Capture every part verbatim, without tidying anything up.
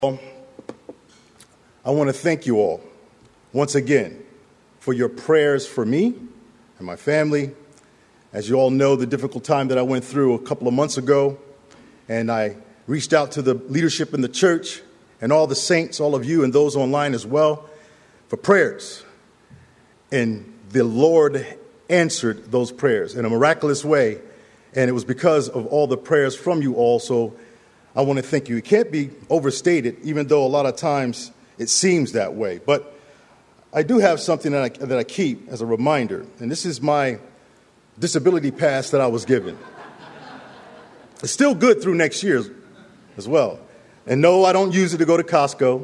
I want to thank you all once again for your prayers for me and my family. As you all know, the difficult time that I went through a couple of months ago, and I reached out to the leadership in the church and all the saints, all of you and those online as well, for prayers. And the Lord answered those prayers in a miraculous way, and it was because of all the prayers from you all. So I want to thank you. It can't be overstated, even though a lot of times it seems that way. But I do have something that I, that I keep as a reminder, and this is my disability pass that I was given. It's still good through next year as well. And no, I don't use it to go to Costco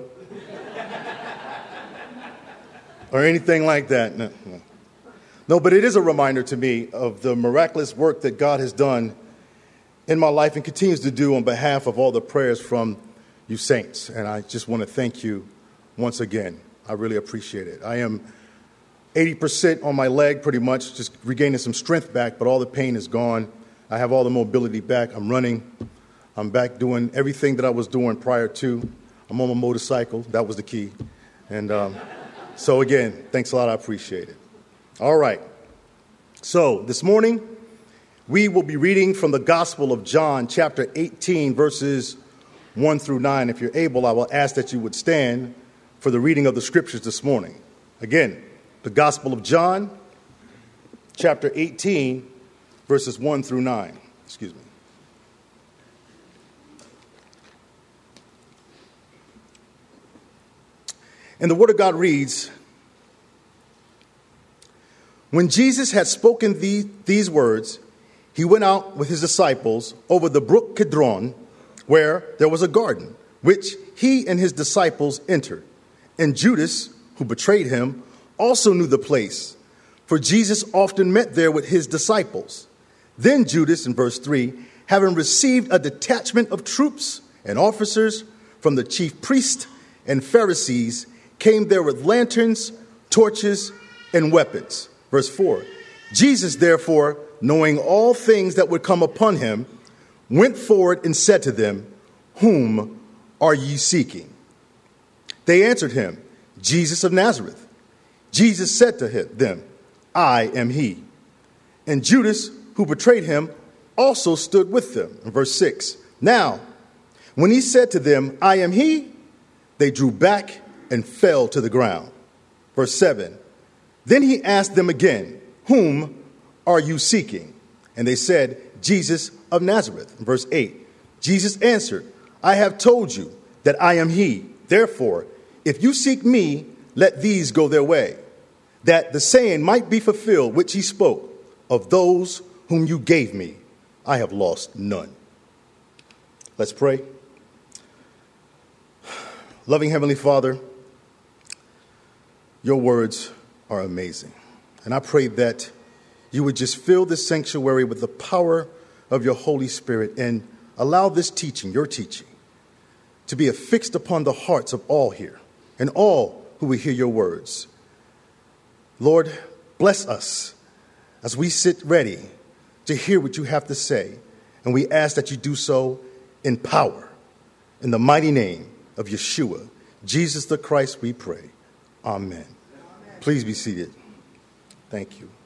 or anything like that. No, no. no, but it is a reminder to me of the miraculous work that God has done in my life and continues to do on behalf of all the prayers from you saints. And I just want to thank you once again. I really appreciate it. I am eighty percent on my leg, pretty much, just regaining some strength back, but all the pain is gone. I have all the mobility back. I'm running. I'm back doing everything that I was doing prior to. I'm on my motorcycle. That was the key. And um, so, again, thanks a lot. I appreciate it. All right. So this morning, we will be reading from the Gospel of John, chapter eighteen, verses one through nine. If you're able, I will ask that you would stand for the reading of the scriptures this morning. Again, the Gospel of John, chapter eighteen, verses one through nine. Excuse me. And the Word of God reads, "When Jesus had spoken the, these words, he went out with his disciples over the brook Kidron, where there was a garden, which he and his disciples entered. And Judas, who betrayed him, also knew the place, for Jesus often met there with his disciples. Then Judas, in verse three, having received a detachment of troops and officers from the chief priests and Pharisees, came there with lanterns, torches, and weapons." Verse four, "Jesus, therefore, knowing all things that would come upon him, went forward and said to them, 'Whom are ye seeking?' They answered him, 'Jesus of Nazareth.' Jesus said to him, them, 'I am he.' And Judas, who betrayed him, also stood with them." In verse six, "Now, when he said to them, 'I am he,' they drew back and fell to the ground." Verse seven, "Then he asked them again, 'Whom are you seeking?' And they said, 'Jesus of Nazareth.' In verse eight, Jesus answered, 'I have told you that I am he. Therefore, if you seek me, let these go their way, that the saying might be fulfilled which he spoke, of those whom you gave me, I have lost none.'" Let's pray. Loving Heavenly Father, your words are amazing. And I pray that you would just fill this sanctuary with the power of your Holy Spirit and allow this teaching, your teaching, to be affixed upon the hearts of all here and all who will hear your words. Lord, bless us as we sit ready to hear what you have to say. And we ask that you do so in power. In the mighty name of Yeshua, Jesus the Christ, we pray. Amen. Amen. Please be seated. Thank you.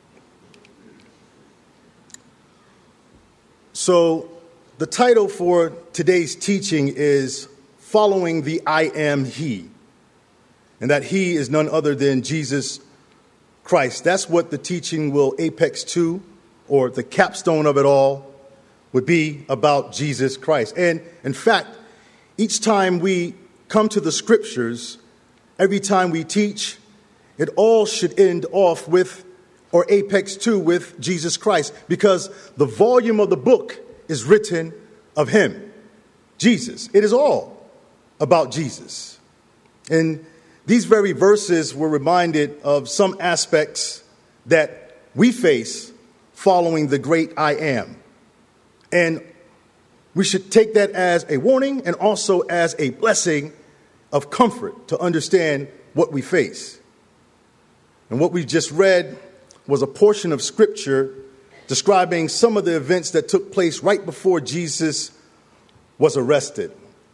So the title for today's teaching is Following the I Am He. And that He is none other than Jesus Christ. That's what the teaching will apex to, or the capstone of it all would be about Jesus Christ. And in fact, each time we come to the scriptures, every time we teach, it all should end off with, or apex to, with Jesus Christ, because the volume of the book is written of him, Jesus. It is all about Jesus. And these very verses were reminded of some aspects that we face following the great I Am. And we should take that as a warning and also as a blessing of comfort to understand what we face. And what we just read was a portion of scripture describing some of the events that took place right before Jesus was arrested.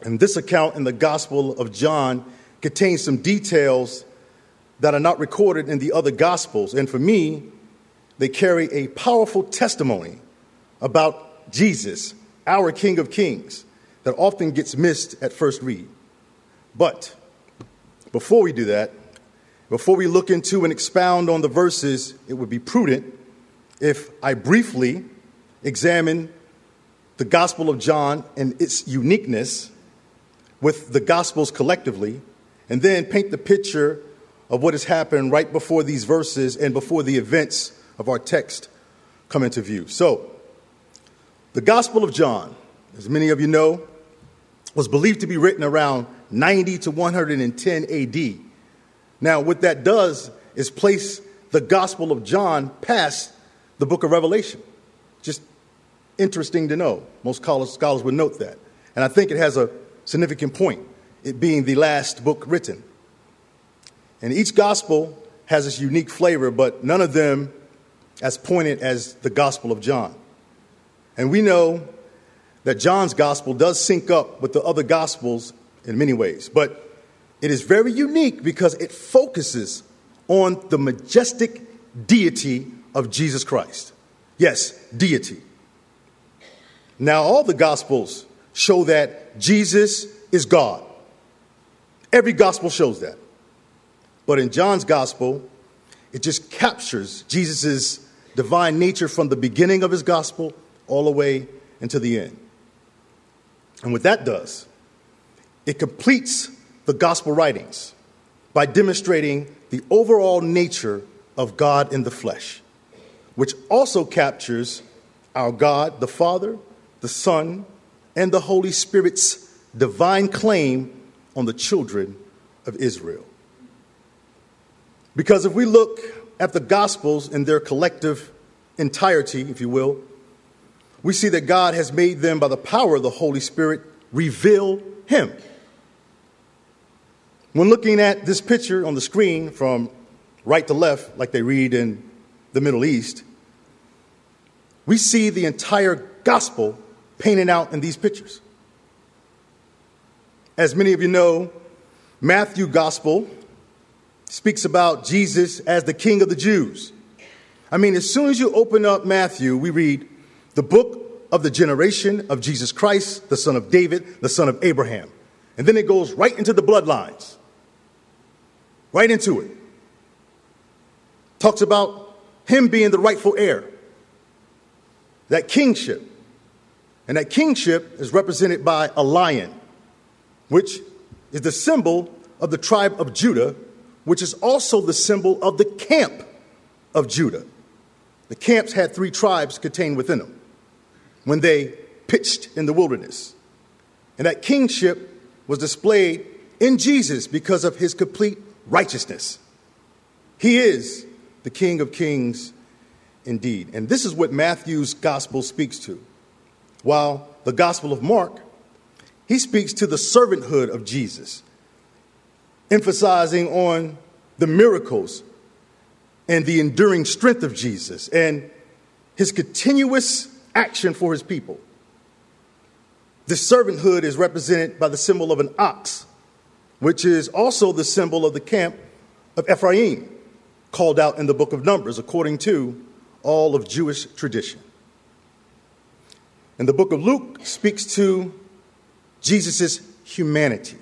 And this account in the Gospel of John contains some details that are not recorded in the other Gospels. And for me, they carry a powerful testimony about Jesus, our King of Kings, that often gets missed at first read. But before we do that, before we look into and expound on the verses, it would be prudent if I briefly examine the Gospel of John and its uniqueness with the Gospels collectively, and then paint the picture of what has happened right before these verses and before the events of our text come into view. So, the Gospel of John, as many of you know, was believed to be written around ninety to one hundred ten A D. Now, what that does is place the Gospel of John past the book of Revelation. Just interesting to know. Most scholars, scholars would note that. And I think it has a significant point, it being the last book written. And each gospel has its unique flavor, but none of them as poignant as the Gospel of John. And we know that John's gospel does sync up with the other gospels in many ways, but it is very unique because it focuses on the majestic deity of Jesus Christ. Yes, deity. Now, all the gospels show that Jesus is God. Every gospel shows that. But in John's gospel, it just captures Jesus' divine nature from the beginning of his gospel all the way into the end. And what that does, it completes the gospel writings by demonstrating the overall nature of God in the flesh, which also captures our God, the Father, the Son, and the Holy Spirit's divine claim on the children of Israel. Because if we look at the Gospels in their collective entirety, if you will, we see that God has made them, by the power of the Holy Spirit, reveal him. When looking at this picture on the screen from right to left, like they read in the Middle East, we see the entire gospel painted out in these pictures. As many of you know, Matthew's gospel speaks about Jesus as the King of the Jews. I mean, as soon as you open up Matthew, we read the book of the generation of Jesus Christ, the son of David, the son of Abraham. And then it goes right into the bloodlines. Right into it. Talks about him being the rightful heir. That kingship. And that kingship is represented by a lion, which is the symbol of the tribe of Judah, which is also the symbol of the camp of Judah. The camps had three tribes contained within them when they pitched in the wilderness. And that kingship was displayed in Jesus because of his complete righteousness. He is the King of Kings indeed. And this is what Matthew's gospel speaks to. While the Gospel of Mark, he speaks to the servanthood of Jesus, emphasizing on the miracles and the enduring strength of Jesus and his continuous action for his people. This servanthood is represented by the symbol of an ox, which is also the symbol of the camp of Ephraim, called out in the book of Numbers, according to all of Jewish tradition. And the book of Luke speaks to Jesus' humanity.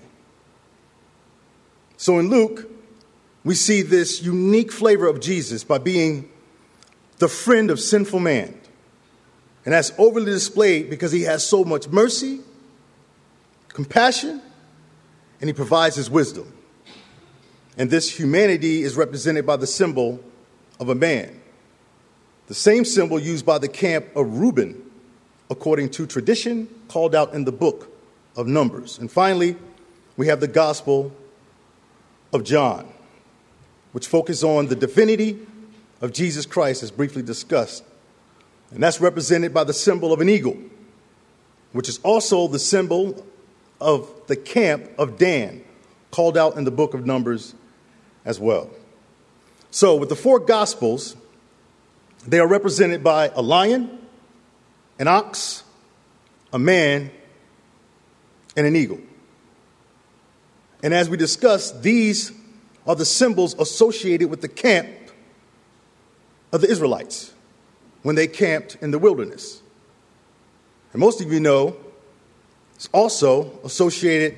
So in Luke, we see this unique flavor of Jesus by being the friend of sinful man. And that's overly displayed because he has so much mercy, compassion, and he provides his wisdom. And this humanity is represented by the symbol of a man. The same symbol used by the camp of Reuben, according to tradition, called out in the book of Numbers. And finally, we have the Gospel of John, which focuses on the divinity of Jesus Christ, as briefly discussed. And that's represented by the symbol of an eagle, which is also the symbol of the camp of Dan, called out in the book of Numbers as well. So with the four Gospels, they are represented by a lion, an ox, a man, and an eagle. And as we discussed, these are the symbols associated with the camp of the Israelites when they camped in the wilderness. And most of you know it's also associated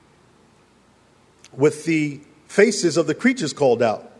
with the faces of the creatures called out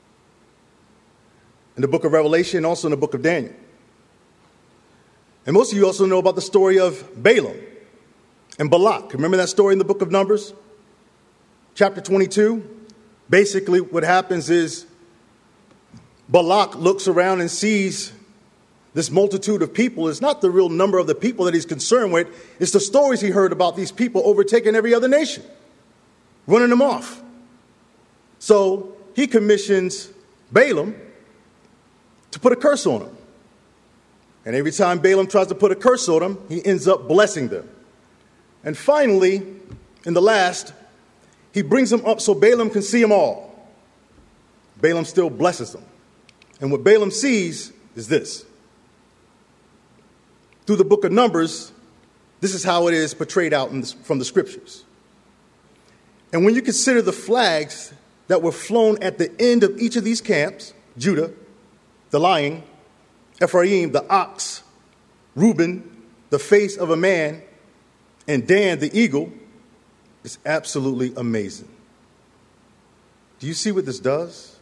in the book of Revelation and also in the book of Daniel. And most of you also know about the story of Balaam and Balak. Remember that story in the book of Numbers? Chapter twenty-two. Basically, what happens is Balak looks around and sees this multitude of people. It's not the real number of the people that he's concerned with. It's the stories he heard about these people overtaking every other nation, running them off. So he commissions Balaam to put a curse on them. And every time Balaam tries to put a curse on them, he ends up blessing them. And finally, in the last, he brings them up so Balaam can see them all. Balaam still blesses them. And what Balaam sees is this. Through the book of Numbers, this is how it is portrayed out in the, from the scriptures. And when you consider the flags that were flown at the end of each of these camps, Judah, the lion, Ephraim, the ox, Reuben, the face of a man, and Dan, the eagle, it's absolutely amazing. Do you see what this does?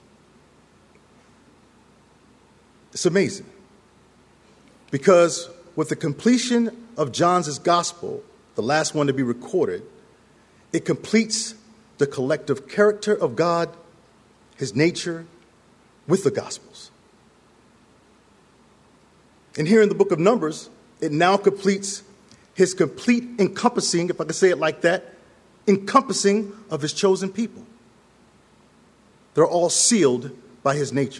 It's amazing. Because with the completion of John's gospel, the last one to be recorded, it completes the collective character of God, his nature, with the gospels. And here in the book of Numbers, it now completes his complete encompassing, if I can say it like that, encompassing of his chosen people. They're all sealed by his nature.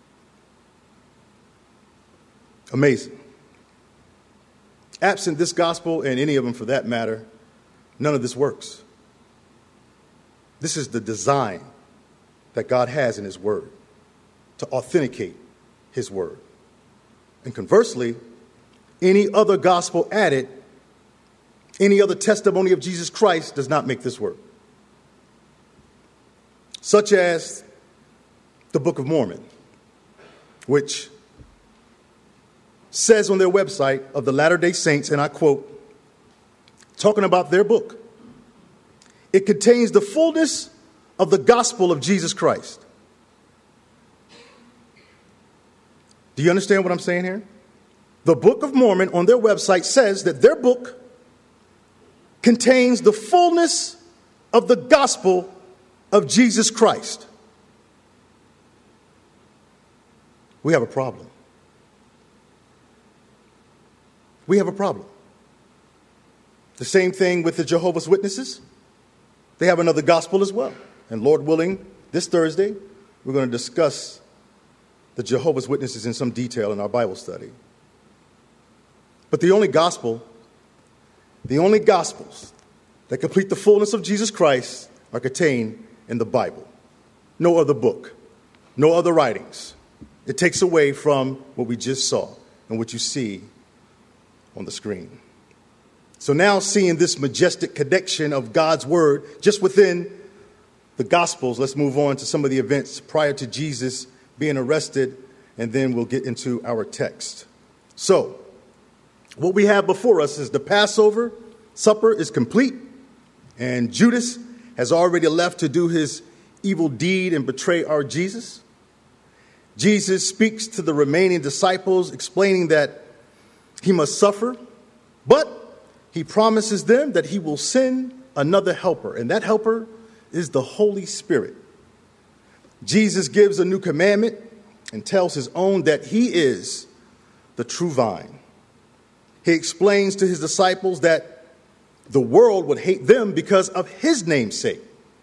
Amazing. Absent this gospel, and any of them for that matter, none of this works. This is the design that God has in his word to authenticate his word. And conversely, any other gospel added, any other testimony of Jesus Christ does not make this work. Such as the Book of Mormon, which says on their website of the Latter-day Saints, and I quote, talking about their book, it contains the fullness of the gospel of Jesus Christ. Do you understand what I'm saying here? The Book of Mormon on their website says that their book contains the fullness of the gospel of Jesus Christ. We have a problem. We have a problem. The same thing with the Jehovah's Witnesses. They have another gospel as well. And Lord willing, this Thursday, we're going to discuss the Jehovah's Witnesses in some detail in our Bible study. But the only gospel, the only gospels that complete the fullness of Jesus Christ are contained in the Bible. No other book, no other writings. It takes away from what we just saw and what you see on the screen. So now, seeing this majestic connection of God's word just within the Gospels, let's move on to some of the events prior to Jesus being arrested, and then we'll get into our text. So, what we have before us is the Passover supper is complete, and Judas has already left to do his evil deed and betray our Jesus. Jesus speaks to the remaining disciples, explaining that he must suffer, but he promises them that he will send another helper, and that helper is the Holy Spirit. Jesus gives a new commandment and tells his own that he is the true vine. He explains to his disciples that the world would hate them because of his name's sake.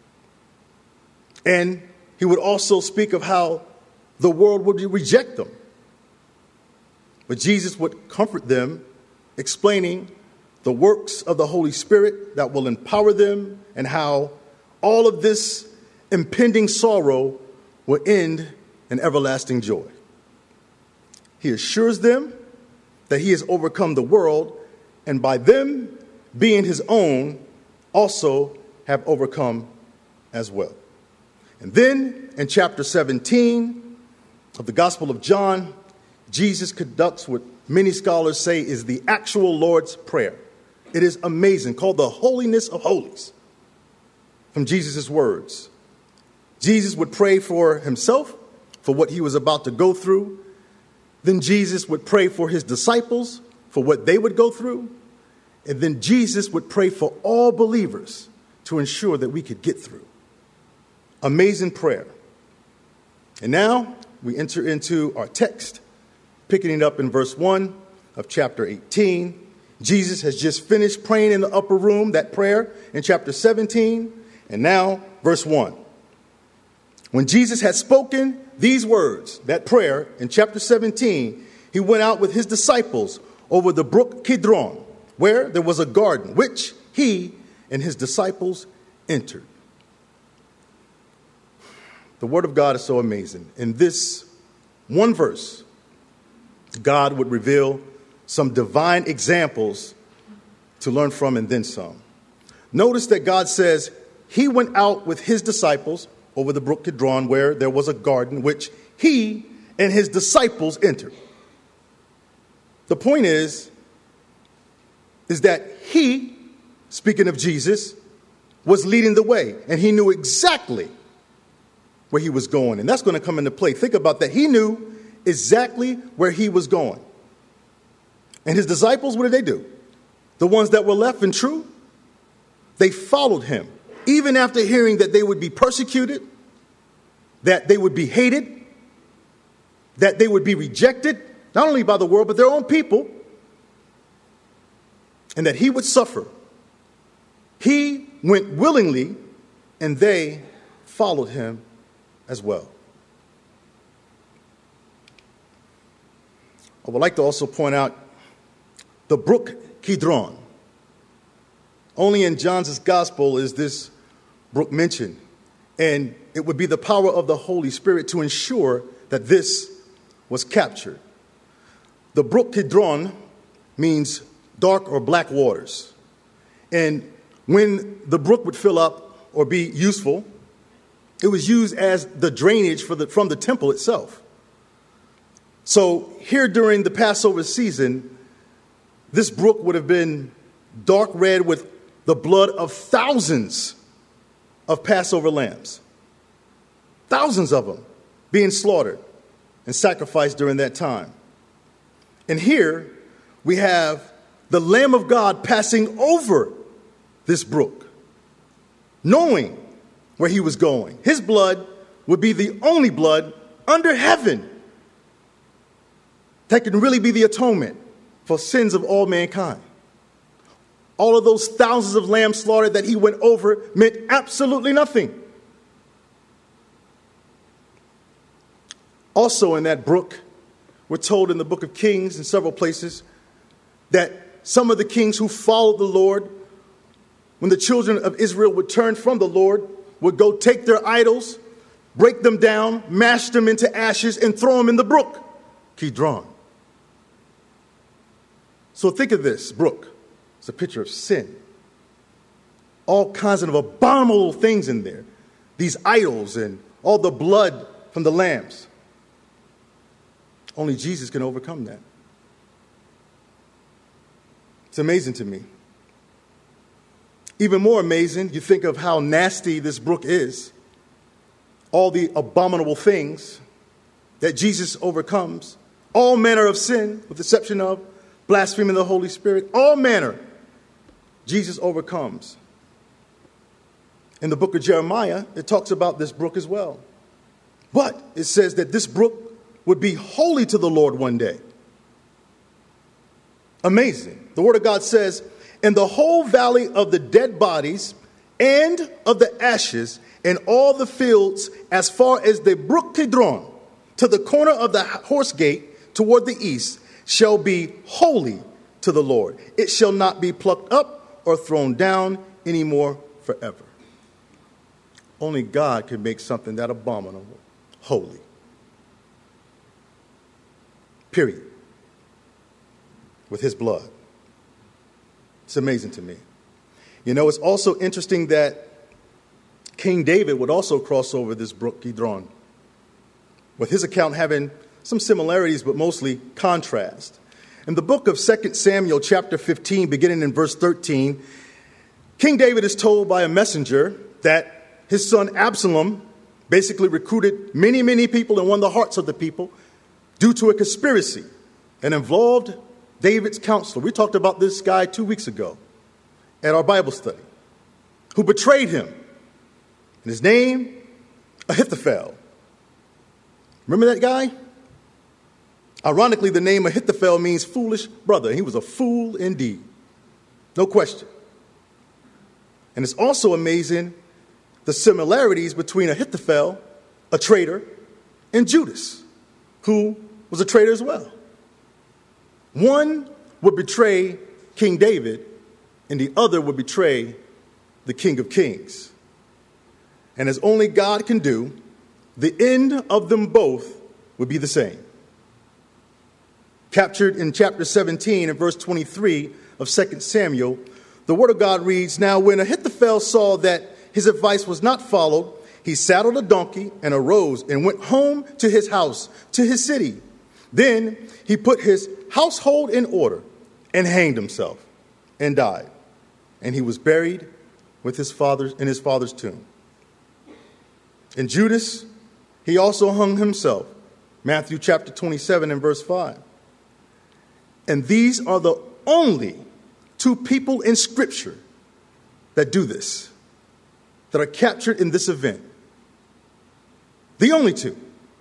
And he would also speak of how the world would reject them. But Jesus would comfort them, explaining the works of the Holy Spirit that will empower them and how all of this impending sorrow will end in everlasting joy. He assures them that he has overcome the world, and by them being his own, also have overcome as well. And then in chapter seventeen of the Gospel of John, Jesus conducts what many scholars say is the actual Lord's Prayer. It is amazing, called the Holiness of Holies. From Jesus' words, Jesus would pray for himself, for what he was about to go through. Then Jesus would pray for his disciples, for what they would go through. And then Jesus would pray for all believers to ensure that we could get through. Amazing prayer. And now we enter into our text, picking it up in verse one of chapter eighteen. Jesus has just finished praying in the upper room, that prayer in chapter seventeen. And now, verse one. When Jesus had spoken these words, that prayer in chapter seventeen, he went out with his disciples over the brook Kidron, where there was a garden, which he and his disciples entered. The word of God is so amazing. In this one verse, God would reveal some divine examples to learn from and then some. Notice that God says he went out with his disciples over the brook Kidron, where there was a garden, which he and his disciples entered. The point is, is that he, speaking of Jesus, was leading the way, and he knew exactly where he was going. And that's going to come into play. Think about that. He knew exactly where he was going. And his disciples, what did they do? The ones that were left and true, they followed him. Even after hearing that they would be persecuted, that they would be hated, that they would be rejected, not only by the world, but their own people, and that he would suffer. He went willingly, and they followed him as well. I would like to also point out the brook Kidron. Only in John's gospel is this brook mentioned. And it would be the power of the Holy Spirit to ensure that this was captured. The brook Kidron means dark or black waters. And when the brook would fill up or be useful, it was used as the drainage for the, from the temple itself. So here during the Passover season, this brook would have been dark red with the blood of thousands of Passover lambs. Thousands of them being slaughtered and sacrificed during that time. And here we have the Lamb of God passing over this brook, knowing where he was going. His blood would be the only blood under heaven that can really be the atonement for sins of all mankind. All of those thousands of lambs slaughtered that he went over meant absolutely nothing. Also in that brook, we're told in the book of Kings in several places that some of the kings who followed the Lord, when the children of Israel would turn from the Lord, would go take their idols, break them down, mash them into ashes, and throw them in the brook Kidron. So think of this brook. It's a picture of sin. All kinds of abominable things in there. These idols and all the blood from the lambs. Only Jesus can overcome that. It's amazing to me. Even more amazing, you think of how nasty this brook is. All the abominable things that Jesus overcomes. All manner of sin, with the exception of blaspheming the Holy Spirit. All manner Jesus overcomes. In the book of Jeremiah, it talks about this brook as well. But it says that this brook would be holy to the Lord one day. Amazing. The word of God says, "And the whole valley of the dead bodies and of the ashes and all the fields as far as the brook Kidron to the corner of the horse gate toward the east shall be holy to the Lord. It shall not be plucked up or thrown down anymore forever." Only God can make something that abominable holy. Period. With his blood. It's amazing to me. You know, it's also interesting that King David would also cross over this brook Kidron, with his account having some similarities but mostly contrast. In the book of Second Samuel chapter fifteen, beginning in verse thirteen, King David is told by a messenger that his son Absalom basically recruited many, many people and won the hearts of the people due to a conspiracy and involved David's counselor. We talked about this guy two weeks ago at our Bible study, who betrayed him. And his name, Ahithophel. Remember that guy? Ironically, the name Ahithophel means foolish brother. He was a fool indeed. No question. And it's also amazing the similarities between Ahithophel, a traitor, and Judas, who was a traitor as well. One would betray King David, and the other would betray the King of Kings. And as only God can do, the end of them both would be the same. Captured in chapter seventeen and verse twenty-three of Second Samuel, the word of God reads, "Now when Ahithophel saw that his advice was not followed, he saddled a donkey and arose and went home to his house, to his city. Then he put his household in order and hanged himself and died. And he was buried with his father in his father's tomb." And Judas, he also hung himself. Matthew chapter twenty-seven and verse five. And these are the only two people in Scripture that do this, that are captured in this event. The only two.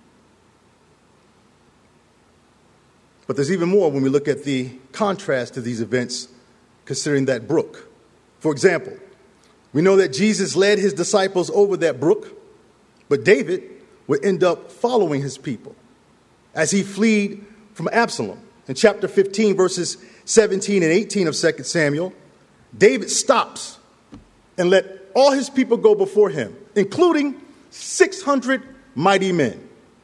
But there's even more when we look at the contrast to these events, considering that brook. For example, we know that Jesus led his disciples over that brook, but David would end up following his people as he fled from Absalom. In chapter fifteen, verses seventeen and eighteen of Second Samuel, David stops and let all his people go before him, including six hundred mighty men.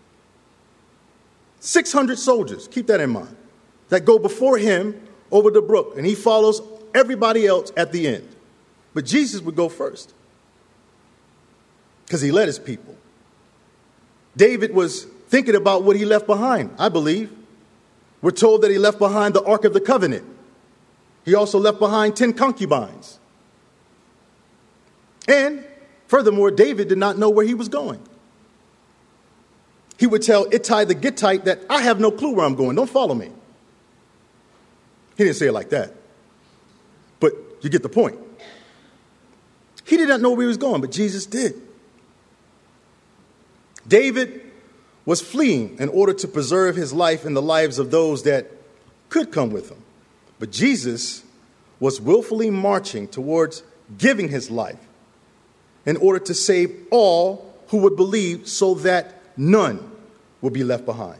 six hundred soldiers, keep that in mind, that go before him over the brook, and he follows everybody else at the end. But Jesus would go first because he led his people. David was thinking about what he left behind, I believe. We're told that he left behind the Ark of the Covenant. He also left behind ten concubines. And furthermore, David did not know where he was going. He would tell Ittai the Gittite that I have no clue where I'm going. Don't follow me. He didn't say it like that. But you get the point. He did not know where he was going, but Jesus did. David was fleeing in order to preserve his life and the lives of those that could come with him. But Jesus was willfully marching towards giving his life in order to save all who would believe, so that none would be left behind.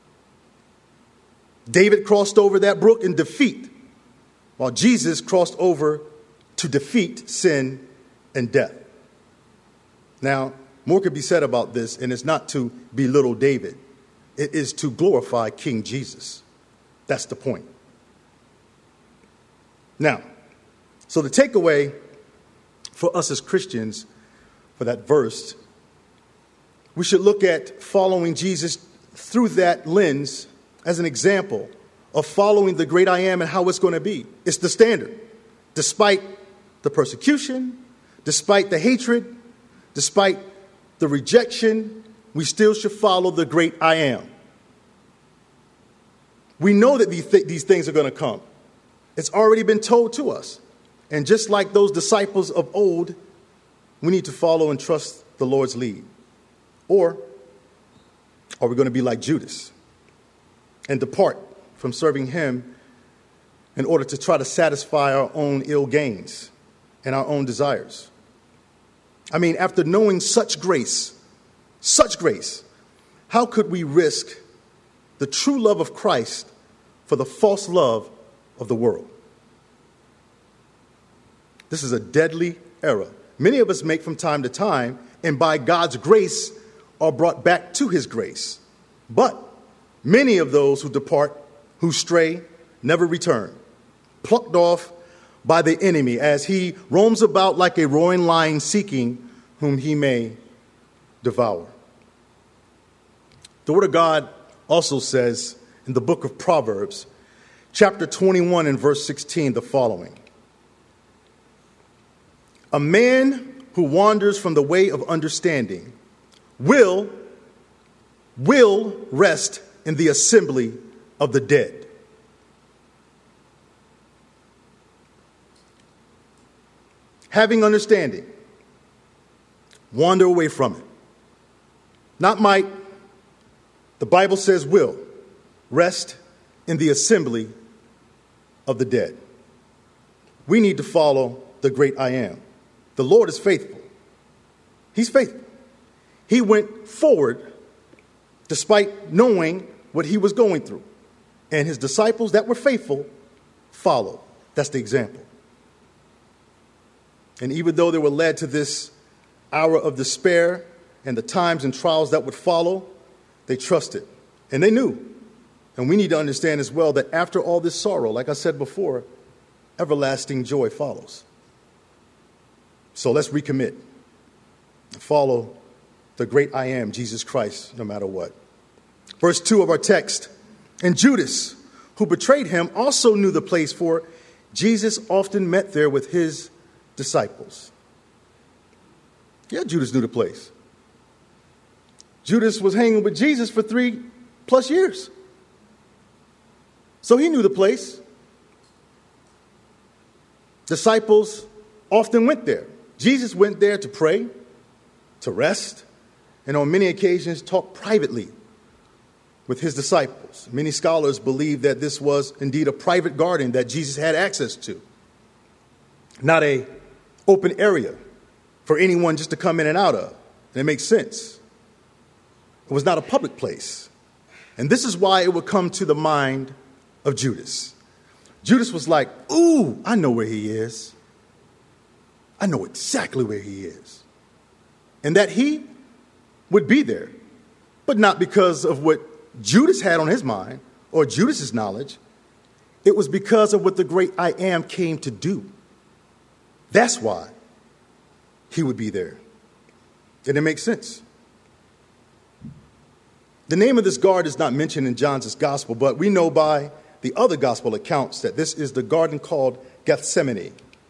David crossed over that brook in defeat, while Jesus crossed over to defeat sin and death. Now, more could be said about this, and it's not to belittle David. It is to glorify King Jesus. That's the point. Now, so the takeaway for us as Christians for that verse, we should look at following Jesus through that lens as an example of following the great I am and how it's going to be. It's the standard. Despite the persecution, despite the hatred, despite the rejection, we still should follow the great I am. We know that these, th- these things are going to come. It's already been told to us. And just like those disciples of old, we need to follow and trust the Lord's lead. Or are we going to be like Judas and depart from serving him in order to try to satisfy our own ill gains and our own desires? I mean, after knowing such grace, such grace, how could we risk the true love of Christ for the false love of the world? This is a deadly error many of us make from time to time, and by God's grace are brought back to his grace. But many of those who depart, who stray, never return, plucked off by the enemy as he roams about like a roaring lion seeking whom whom he may devour. The Word of God also says in the book of Proverbs, chapter twenty-one and verse sixteen, the following. A man who wanders from the way of understanding will, will rest in the assembly of the dead. Having understanding, wander away from it. Not might, the Bible says will, rest in the assembly of the dead. We need to follow the great I am. The Lord is faithful. He's faithful. He went forward despite knowing what he was going through. And his disciples that were faithful followed. That's the example. And even though they were led to this hour of despair and the times and trials that would follow, they trusted. And they knew. And we need to understand as well that after all this sorrow, like I said before, everlasting joy follows. So let's recommit and follow the great I am, Jesus Christ, no matter what. Verse two of our text. And Judas, who betrayed him, also knew the place, for Jesus often met there with his disciples. Yeah, Judas knew the place. Judas was hanging with Jesus for three plus years. So he knew the place. Disciples often went there. Jesus went there to pray, to rest, and on many occasions talked privately with his disciples. Many scholars believe that this was indeed a private garden that Jesus had access to, not a open area for anyone just to come in and out of. And it makes sense. It was not a public place. And this is why it would come to the mind of Judas. Judas was like, ooh, I know where he is. I know exactly where he is. And that he would be there, but not because of what Judas had on his mind or Judas's knowledge. It was because of what the great I am came to do. That's why he would be there. And it makes sense. The name of this garden is not mentioned in John's gospel, but we know by the other gospel accounts that this is the garden called Gethsemane.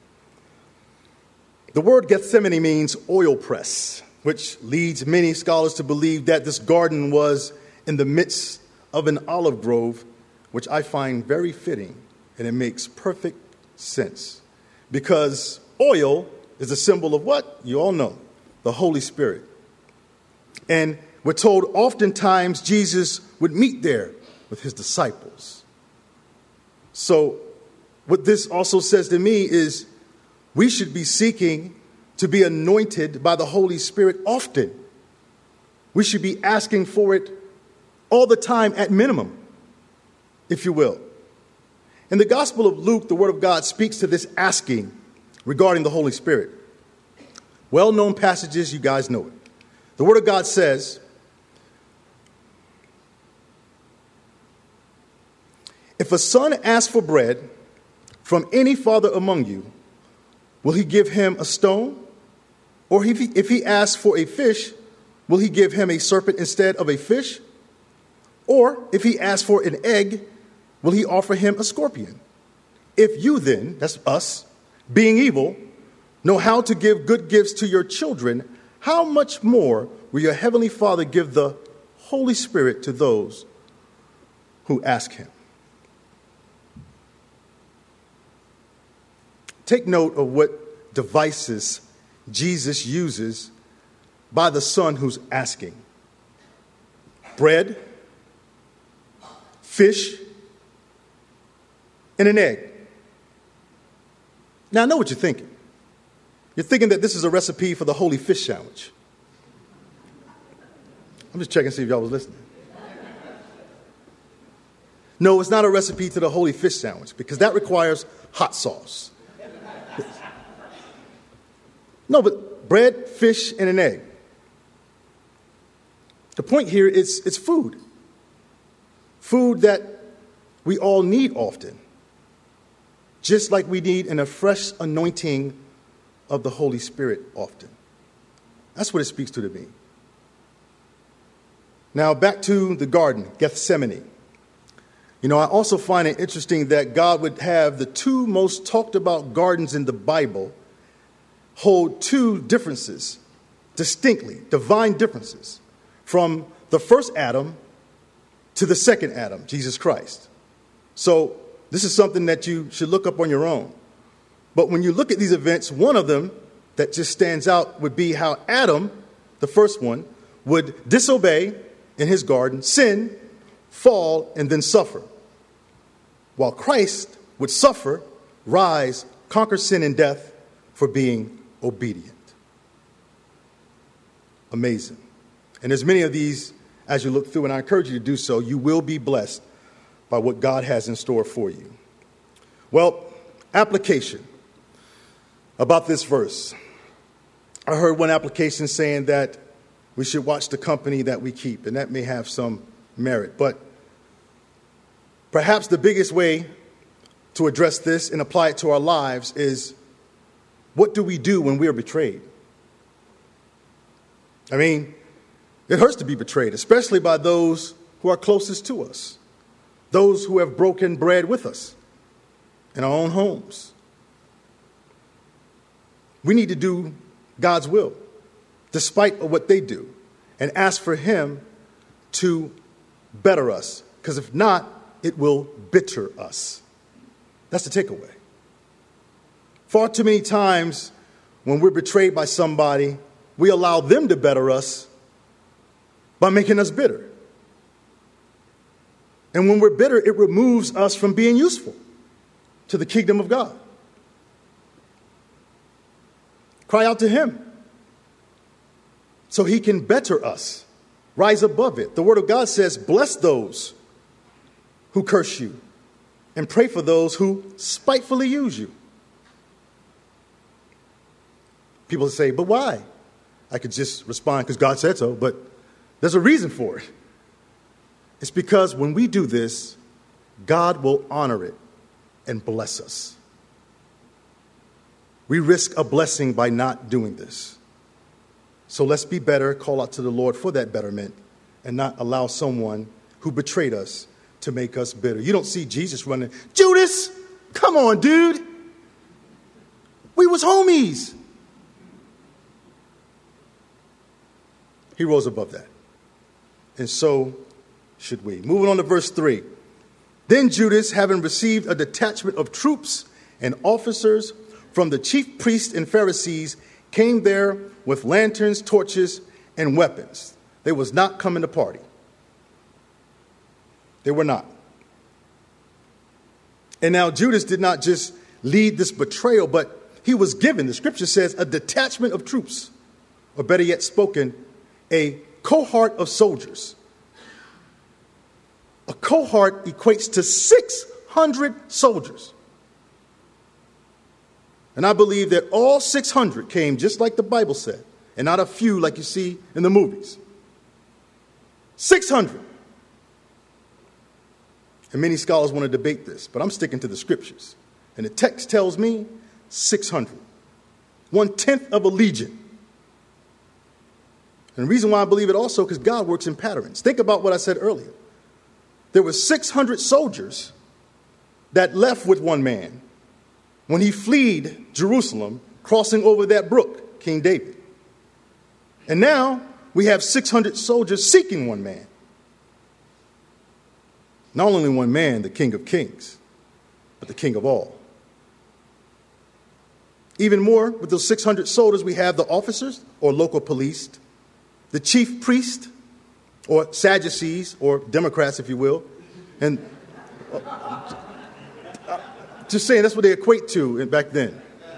The word Gethsemane means oil press, which leads many scholars to believe that this garden was in the midst of an olive grove, which I find very fitting, and it makes perfect sense. Because oil is a symbol of what? You all know, the Holy Spirit. And we're told oftentimes Jesus would meet there with his disciples. So what this also says to me is we should be seeking to be anointed by the Holy Spirit often. We should be asking for it all the time at minimum, if you will. In the Gospel of Luke, the Word of God speaks to this asking regarding the Holy Spirit. Well-known passages, you guys know it. The Word of God says, if a son asks for bread from any father among you, will he give him a stone? Or if he, if he asks for a fish, will he give him a serpent instead of a fish? Or if he asks for an egg, will he offer him a scorpion? If you then, that's us, being evil, know how to give good gifts to your children, how much more will your heavenly Father give the Holy Spirit to those who ask him? Take note of what devices Jesus uses by the son who's asking. Bread, fish, and an egg. Now, I know what you're thinking. You're thinking that this is a recipe for the holy fish sandwich. I'm just checking to see if y'all was listening. No, it's not a recipe to the holy fish sandwich because that requires hot sauce. No, but bread, fish, and an egg. The point here is it's food. Food that we all need often. Just like we need in a fresh anointing of the Holy Spirit often. That's what it speaks to to me. Now, back to the garden, Gethsemane. You know, I also find it interesting that God would have the two most talked about gardens in the Bible hold two differences, distinctly, divine differences, from the first Adam to the second Adam, Jesus Christ. So this is something that you should look up on your own. But when you look at these events, one of them that just stands out would be how Adam, the first one, would disobey in his garden, sin, fall, and then suffer. While Christ would suffer, rise, conquer sin and death for being obedient. Amazing. And there's many of these as you look through, and I encourage you to do so. You will be blessed by what God has in store for you. Well, application about this verse. I heard one application saying that we should watch the company that we keep, and that may have some merit. But perhaps the biggest way to address this and apply it to our lives is, what do we do when we are betrayed? I mean, it hurts to be betrayed, especially by those who are closest to us, those who have broken bread with us in our own homes. We need to do God's will, despite what they do, and ask for him to better us, because if not, it will bitter us. That's the takeaway. Far too many times when we're betrayed by somebody, we allow them to better us by making us bitter. And when we're bitter, it removes us from being useful to the kingdom of God. Cry out to him so he can better us, rise above it. The word of God says, bless those who curse you and pray for those who spitefully use you. People say, but why? I could just respond because God said so, but there's a reason for it. It's because when we do this, God will honor it and bless us. We risk a blessing by not doing this. So let's be better, call out to the Lord for that betterment, and not allow someone who betrayed us to make us bitter. You don't see Jesus running, Judas, come on, dude. We was homies. He rose above that. And so should we. Moving on to verse three. Then Judas, having received a detachment of troops and officers from the chief priests and Pharisees, came there with lanterns, torches, and weapons. They was not coming to party. They were not. And now Judas did not just lead this betrayal, but he was given, the scripture says, a detachment of troops, or better yet spoken, a cohort of soldiers. A cohort equates to six hundred soldiers. And I believe that all six hundred came just like the Bible said, and not a few like you see in the movies. six hundred. And many scholars want to debate this, but I'm sticking to the scriptures. And the text tells me six hundred. One-tenth of a legion. And the reason why I believe it also, because God works in patterns. Think about what I said earlier. There were six hundred soldiers that left with one man when he fled Jerusalem, crossing over that brook, King David. And now we have six hundred soldiers seeking one man. Not only one man, the King of Kings, but the King of all. Even more, with those six hundred soldiers, we have the officers or local police, the chief priest, or Sadducees, or Democrats, if you will. And uh, just saying, that's what they equate to back then.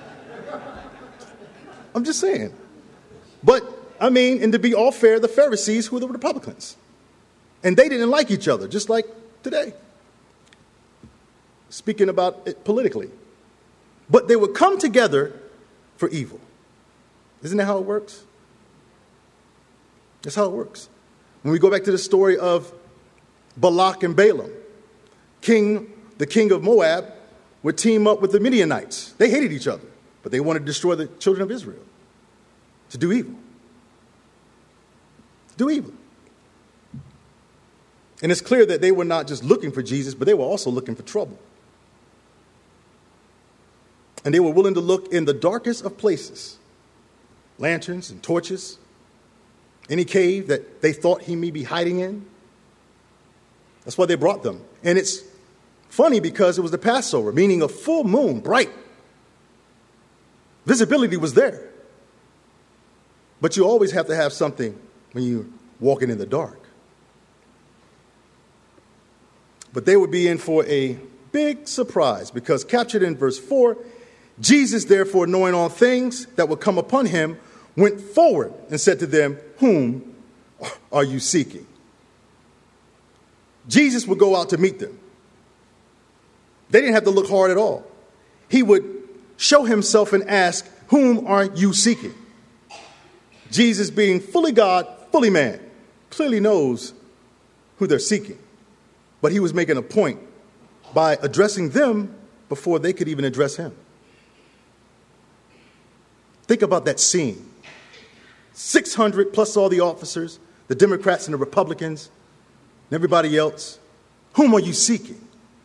I'm just saying. But, I mean, and to be all fair, the Pharisees, who were the Republicans. And they didn't like each other, just like today. Speaking about it politically. But they would come together for evil. Isn't that how it works? That's how it works. When we go back to the story of Balak and Balaam, king, the king of Moab would team up with the Midianites. They hated each other, but they wanted to destroy the children of Israel, to do evil. do evil. And it's clear that they were not just looking for Jesus, but they were also looking for trouble. And they were willing to look in the darkest of places, lanterns and torches, any cave that they thought he may be hiding in. That's why they brought them. And it's funny because it was the Passover, meaning a full moon, bright. Visibility was there. But you always have to have something when you're walking in the dark. But they would be in for a big surprise because captured in verse four, Jesus, therefore, knowing all things that would come upon him, went forward and said to them, whom are you seeking? Jesus would go out to meet them. They didn't have to look hard at all. He would show himself and ask, whom are you seeking? Jesus, being fully God, fully man, clearly knows who they're seeking. But he was making a point by addressing them before they could even address him. Think about that scene. six hundred plus all the officers, the Democrats and the Republicans, and everybody else. Whom are you seeking?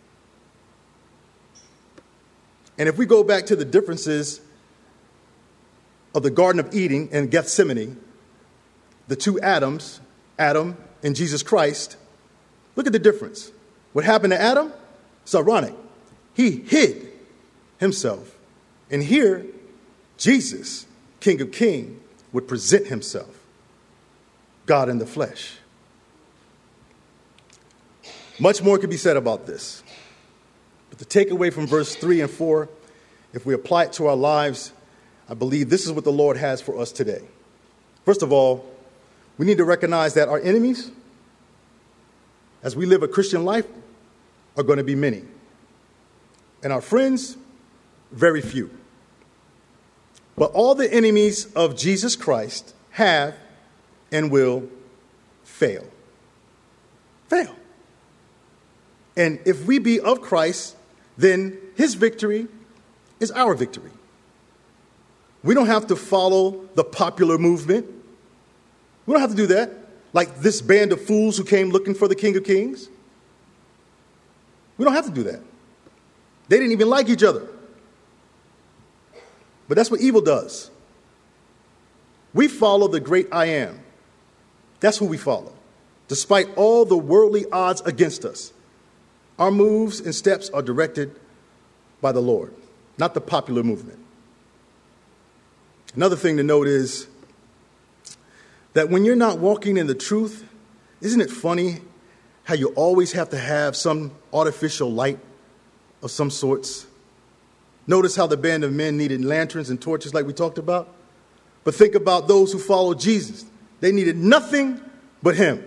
And if we go back to the differences of the Garden of Eden and Gethsemane, the two Adams, Adam and Jesus Christ, look at the difference. What happened to Adam? It's ironic. He hid himself. And here, Jesus, King of Kings, would present himself, God in the flesh. Much more could be said about this. But the takeaway from verse three and four, if we apply it to our lives, I believe this is what the Lord has for us today. First of all, we need to recognize that our enemies, as we live a Christian life, are going to be many. And our friends, very few. But all the enemies of Jesus Christ have and will fail. Fail. And if we be of Christ, then his victory is our victory. We don't have to follow the popular movement. We don't have to do that. Like this band of fools who came looking for the King of Kings. We don't have to do that. They didn't even like each other. But that's what evil does. We follow the great I am. That's who we follow. Despite all the worldly odds against us, our moves and steps are directed by the Lord, not the popular movement. Another thing to note is that when you're not walking in the truth, isn't it funny how you always have to have some artificial light of some sorts? Notice how the band of men needed lanterns and torches like we talked about. But think about those who followed Jesus. They needed nothing but him.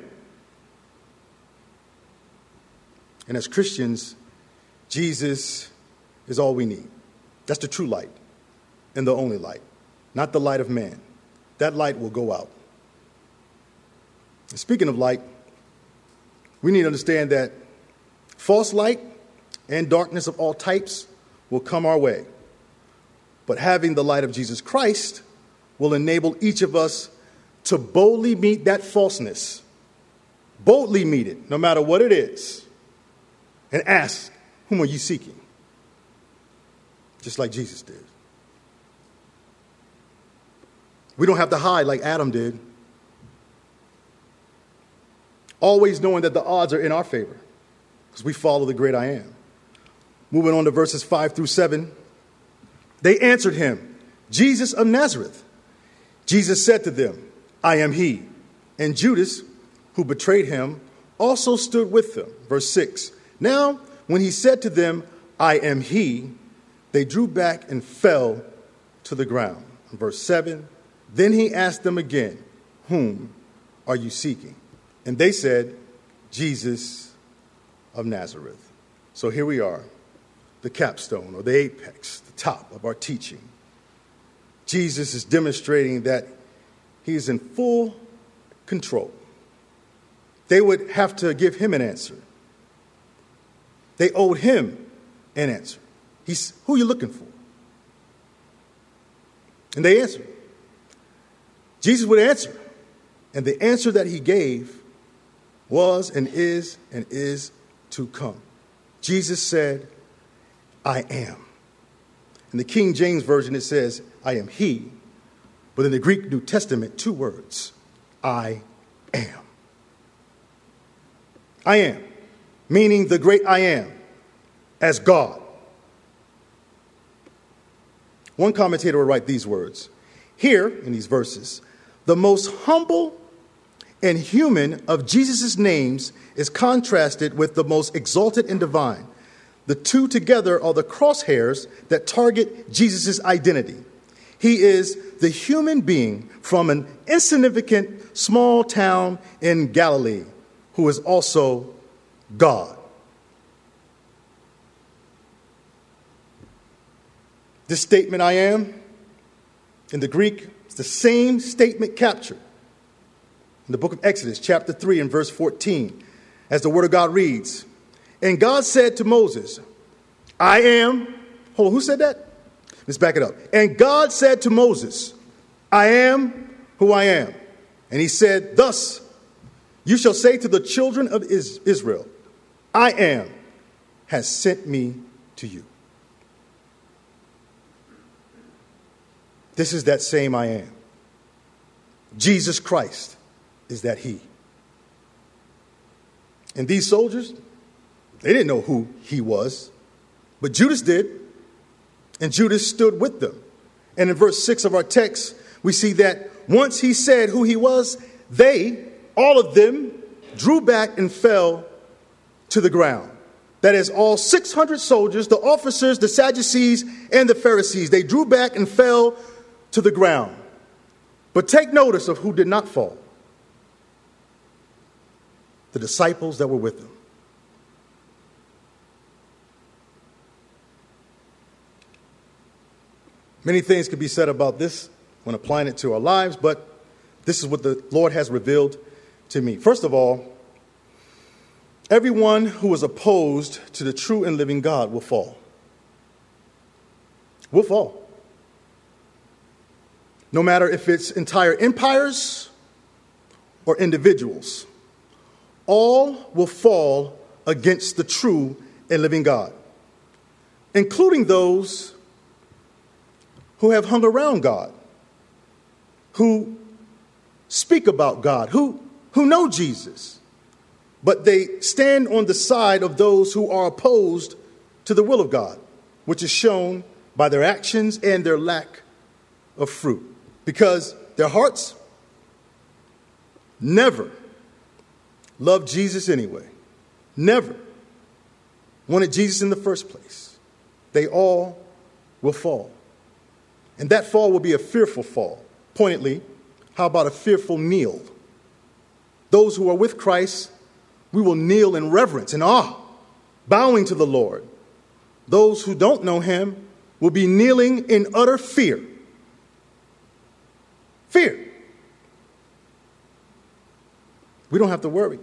And as Christians, Jesus is all we need. That's the true light and the only light, not the light of man. That light will go out. And speaking of light, we need to understand that false light and darkness of all types will come our way. But having the light of Jesus Christ will enable each of us to boldly meet that falseness. Boldly meet it, no matter what it is. And ask, whom are you seeking? Just like Jesus did. We don't have to hide like Adam did. Always knowing that the odds are in our favor because we follow the great I am. Moving on to verses five through seven. They answered him, Jesus of Nazareth. Jesus said to them, I am he. And Judas, who betrayed him, also stood with them. Verse six. Now, when he said to them, I am he, they drew back and fell to the ground. Verse seven. Then he asked them again, whom are you seeking? And they said, Jesus of Nazareth. So here we are, the capstone or the apex, the top of our teaching. Jesus is demonstrating that he is in full control. They would have to give him an answer. They owed him an answer. He's, who are you looking for? And they answered. Jesus would answer. And the answer that he gave was and is and is to come. Jesus said, I am. In the King James Version, it says, I am he. But in the Greek New Testament, two words, I am. I am, meaning the great I am, as God. One commentator will write these words. Here, in these verses, the most humble and human of Jesus' names is contrasted with the most exalted and divine. The two together are the crosshairs that target Jesus' identity. He is the human being from an insignificant small town in Galilee who is also God. This statement, I am, in the Greek, is the same statement captured in the book of Exodus, chapter three, and verse fourteen, as the word of God reads, and God said to Moses, I am, hold on, who said that? Let's back it up. And God said to Moses, I am who I am. And he said, thus, you shall say to the children of Israel, I am has sent me to you. This is that same I am. Jesus Christ is that he. And these soldiers, they didn't know who he was, but Judas did, and Judas stood with them. And in verse six of our text, we see that once he said who he was, they, all of them, drew back and fell to the ground. That is, all six hundred soldiers, the officers, the Sadducees, and the Pharisees, they drew back and fell to the ground. But take notice of who did not fall. The disciples that were with him. Many things could be said about this when applying it to our lives, but this is what the Lord has revealed to me. First of all, everyone who is opposed to the true and living God will fall. Will fall. No matter if it's entire empires or individuals, all will fall against the true and living God, including those who have hung around God, who speak about God, who, who know Jesus, but they stand on the side of those who are opposed to the will of God, which is shown by their actions and their lack of fruit. Because their hearts never loved Jesus anyway. Never wanted Jesus in the first place. They all will fall. And that fall will be a fearful fall. Pointedly, how about a fearful kneel? Those who are with Christ, we will kneel in reverence and awe, bowing to the Lord. Those who don't know him will be kneeling in utter fear. Fear. We don't have to worry.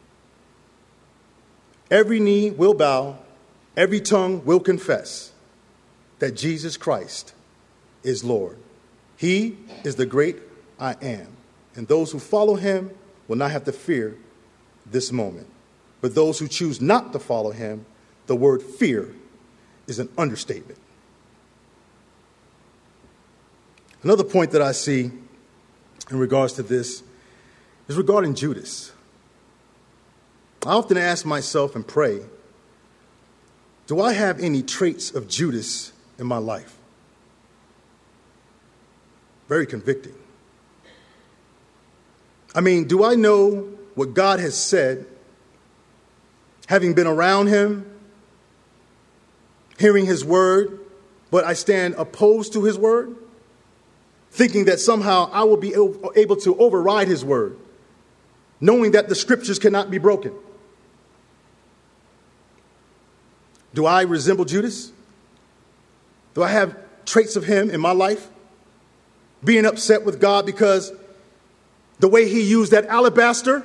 Every knee will bow, every tongue will confess that Jesus Christ is Lord. He is the great I am. And those who follow him will not have to fear this moment. But those who choose not to follow him, the word fear is an understatement. Another point that I see in regards to this is regarding Judas. I often ask myself and pray, do I have any traits of Judas in my life? Very convicting. I mean, do I know what God has said, having been around him, hearing his word, but I stand opposed to his word? Thinking that somehow I will be able to override his word, knowing that the scriptures cannot be broken. Do I resemble Judas? Do I have traits of him in my life? Being upset with God because the way he used that alabaster?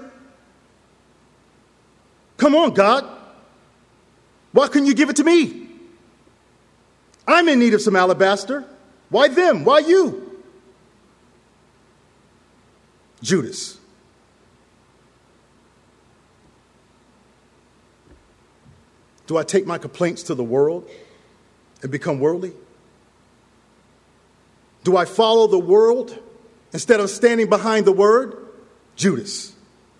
Come on, God. Why couldn't you give it to me? I'm in need of some alabaster. Why them? Why you? Judas. Do I take my complaints to the world and become worldly? Do I follow the world instead of standing behind the word? Judas.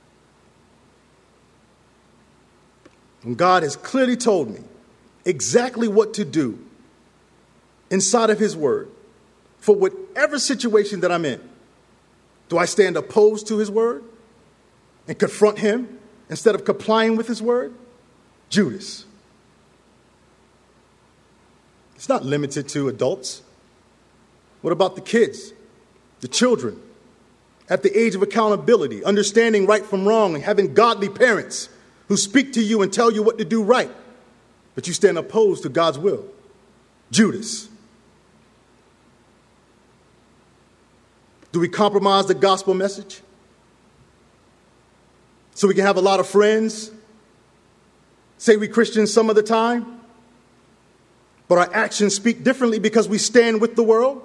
And God has clearly told me exactly what to do inside of his word for whatever situation that I'm in. Do I stand opposed to his word and confront him instead of complying with his word? Judas. It's not limited to adults. What about the kids, the children, at the age of accountability, understanding right from wrong and having godly parents who speak to you and tell you what to do right, but you stand opposed to God's will? Judas. Do we compromise the gospel message so we can have a lot of friends, say we Christians some of the time, but our actions speak differently because we stand with the world?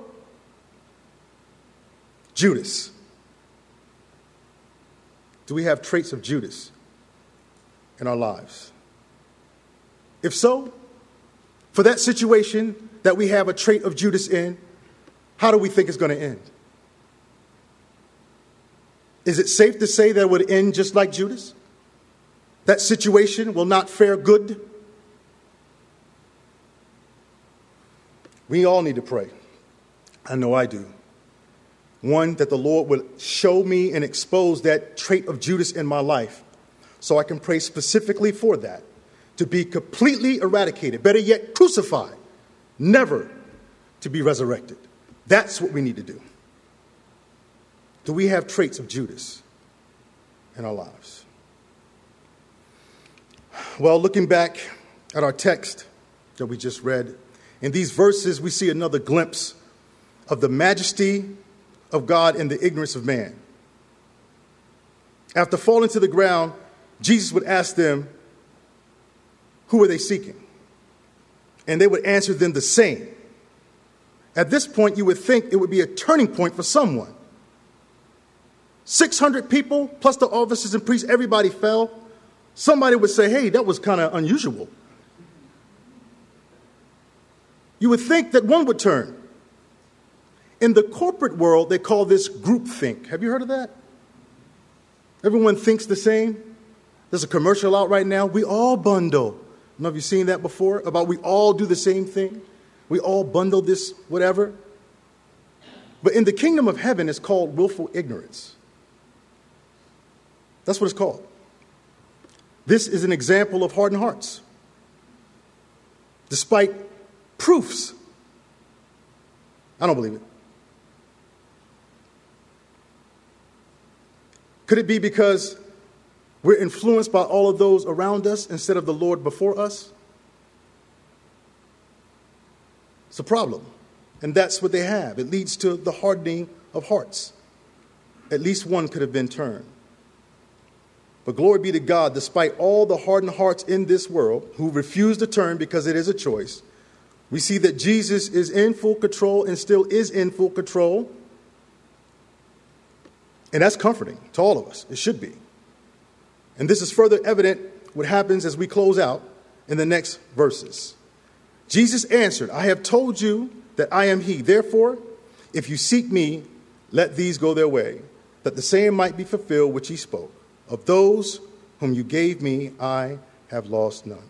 Judas. Do we have traits of Judas in our lives? If so, for that situation that we have a trait of Judas in, how do we think it's going to end? Is it safe to say that it would end just like Judas? That situation will not fare good? We all need to pray. I know I do. One, that the Lord would show me and expose that trait of Judas in my life so I can pray specifically for that, to be completely eradicated, better yet, crucified, never to be resurrected. That's what we need to do. Do we have traits of Judas in our lives? Well, looking back at our text that we just read, in these verses we see another glimpse of the majesty of God and the ignorance of man. After falling to the ground, Jesus would ask them, who are they seeking? And they would answer them the same. At this point, you would think it would be a turning point for someone. six hundred people, plus the officers and priests, everybody fell. Somebody would say, hey, that was kind of unusual. You would think that one would turn. In the corporate world, they call this groupthink. Have you heard of that? Everyone thinks the same. There's a commercial out right now. We all bundle. I don't know if you've seen that before, about we all do the same thing. We all bundle this whatever. But in the kingdom of heaven, it's called willful ignorance. That's what it's called. This is an example of hardened hearts. Despite proofs. I don't believe it. Could it be because we're influenced by all of those around us instead of the Lord before us? It's a problem. And that's what they have. It leads to the hardening of hearts. At least one could have been turned. But glory be to God, despite all the hardened hearts in this world who refuse to turn because it is a choice, we see that Jesus is in full control and still is in full control. And that's comforting to all of us. It should be. And this is further evident what happens as we close out in the next verses. Jesus answered, I have told you that I am he. Therefore, if you seek me, let these go their way, that the saying might be fulfilled which he spoke. Of those whom you gave me, I have lost none.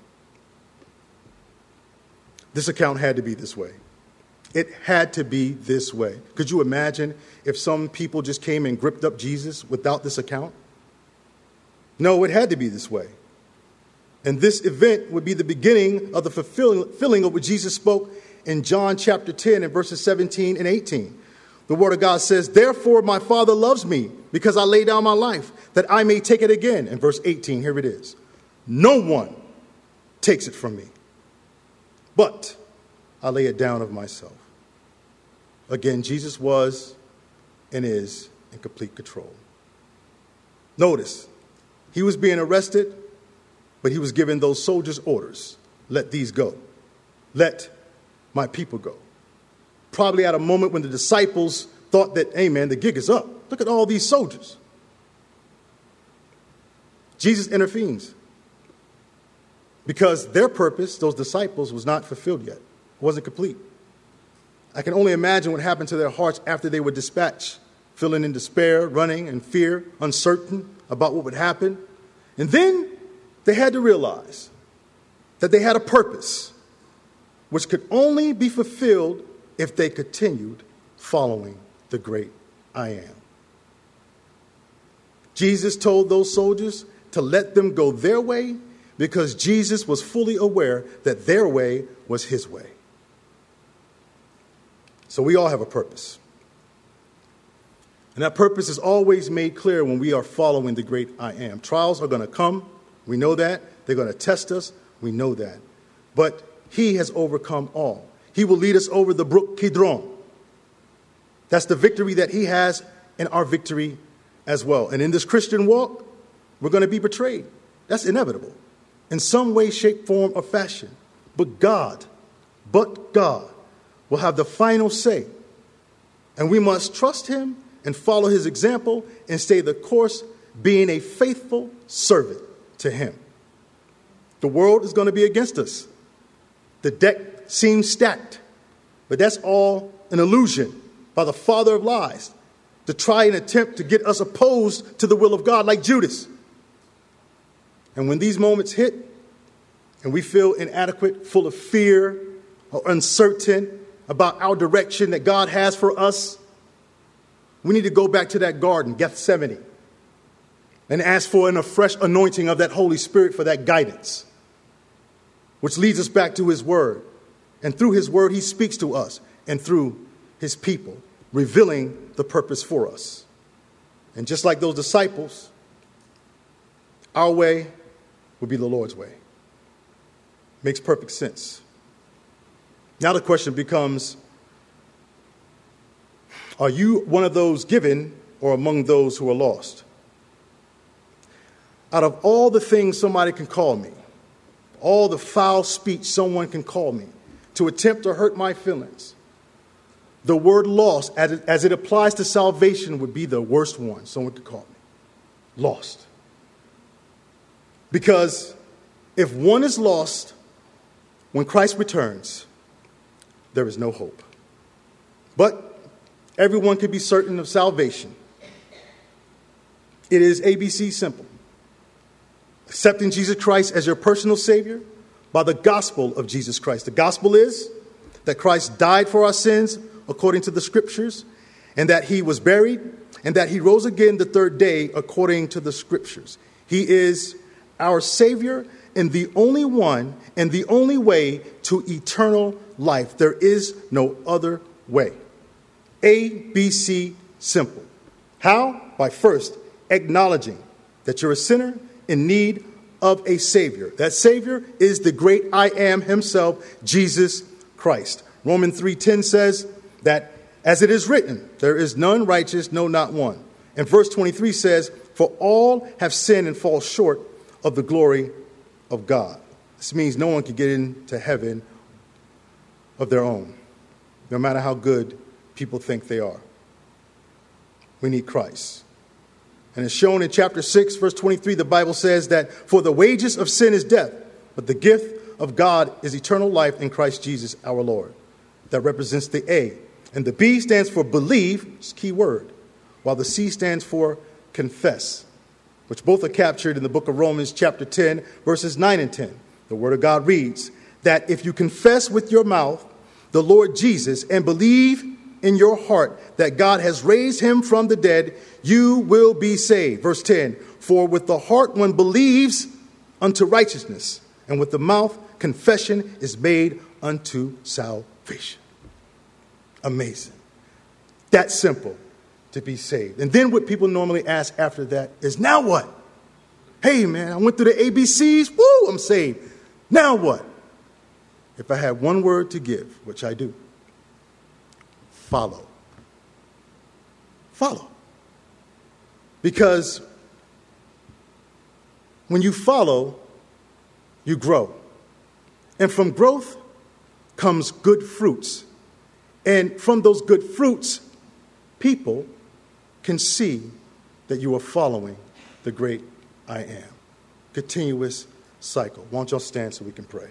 This account had to be this way. It had to be this way. Could you imagine if some people just came and gripped up Jesus without this account? No, it had to be this way. And this event would be the beginning of the fulfilling of what Jesus spoke in John chapter ten and verses seventeen and eighteen. The word of God says, therefore my Father loves me because I lay down my life that I may take it again. In verse eighteen, here it is. No one takes it from me, but I lay it down of myself. Again, Jesus was and is in complete control. Notice, he was being arrested, but he was giving those soldiers orders. Let these go. Let my people go. Probably at a moment when the disciples thought that, hey man, the gig is up. Look at all these soldiers. Jesus intervenes. because their purpose, those disciples, was not fulfilled yet. It wasn't complete. I can only imagine what happened to their hearts after they were dispatched, feeling in despair, running in fear, uncertain about what would happen. And then they had to realize that they had a purpose which could only be fulfilled if they continued following the great I am. Jesus told those soldiers to let them go their way because Jesus was fully aware that their way was his way. So we all have a purpose. And that purpose is always made clear when we are following the great I am. Trials are going to come. We know that. They're going to test us. We know that. But he has overcome all. He will lead us over the brook Kidron. That's the victory that he has and our victory as well. And in this Christian walk, we're going to be betrayed. That's inevitable in some way, shape, form, or fashion. But God, but God will have the final say. And we must trust him and follow his example and stay the course, being a faithful servant to him. The world is going to be against us. The deck seems stacked, but that's all an illusion by the father of lies to try and attempt to get us opposed to the will of God like Judas. And when these moments hit and we feel inadequate, full of fear or uncertain about our direction that God has for us, we need to go back to that garden, Gethsemane, and ask for an, a fresh anointing of that Holy Spirit for that guidance, which leads us back to his word. And through his word, he speaks to us and through his people, revealing the purpose for us. And just like those disciples, our way will be the Lord's way. Makes perfect sense. Now the question becomes, are you one of those given or among those who are lost? Out of all the things somebody can call me, all the foul speech someone can call me to attempt to hurt my feelings, the word lost, as it, as it applies to salvation, would be the worst one someone could call me. Lost. Because if one is lost when Christ returns, there is no hope. But everyone can be certain of salvation. It is A B C simple. Accepting Jesus Christ as your personal Savior by the gospel of Jesus Christ. The gospel is that Christ died for our sins according to the scriptures, and that he was buried, and that he rose again the third day according to the scriptures. He is our Savior and the only one and the only way to eternal life. There is no other way. A, B, C, simple. How? By first acknowledging that you're a sinner in need of a Savior. That Savior is the great I am himself, Jesus Christ. Romans three ten says that, as it is written, there is none righteous, no, not one. And verse twenty-three says, for all have sinned and fall short of the glory of God. This means no one can get into heaven of their own, no matter how good people think they are. We need Christ. And it's shown in chapter six, verse twenty-three, the Bible says that for the wages of sin is death, but the gift of God is eternal life in Christ Jesus our Lord. That represents the A. And the B stands for believe, it's a key word, while the C stands for confess, which both are captured in the book of Romans chapter ten, verses nine and ten. The word of God reads that if you confess with your mouth the Lord Jesus and believe in your heart that God has raised him from the dead, you will be saved. Verse ten, for with the heart one believes unto righteousness, and with the mouth confession is made unto salvation. Amazing. That simple to be saved. And then what people normally ask after that is, now what? Hey, man, I went through the A B Cs. Woo, I'm saved. Now what? If I had one word to give, which I do, follow. Follow. Because when you follow, you grow. And from growth comes good fruits. And from those good fruits, people can see that you are following the great I am. Continuous cycle. Won't y'all stand so we can pray?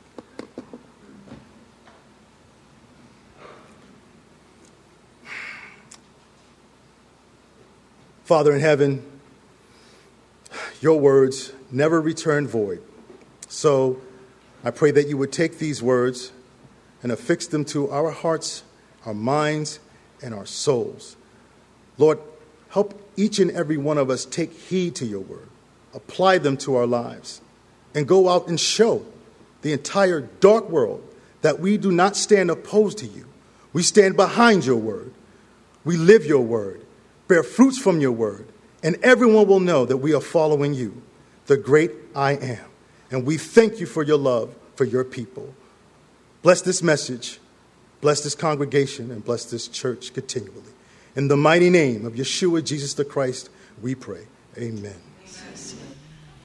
Father in heaven, your words never return void. So I pray that you would take these words and affix them to our hearts, our minds, and our souls. Lord, help each and every one of us take heed to your word, apply them to our lives, and go out and show the entire dark world that we do not stand opposed to you. We stand behind your word. We live your word, bear fruits from your word, and everyone will know that we are following you, the great I am. And we thank you for your love for your people. Bless this message, bless this congregation, and bless this church continually. In the mighty name of Yeshua, Jesus the Christ, we pray. Amen. Amen.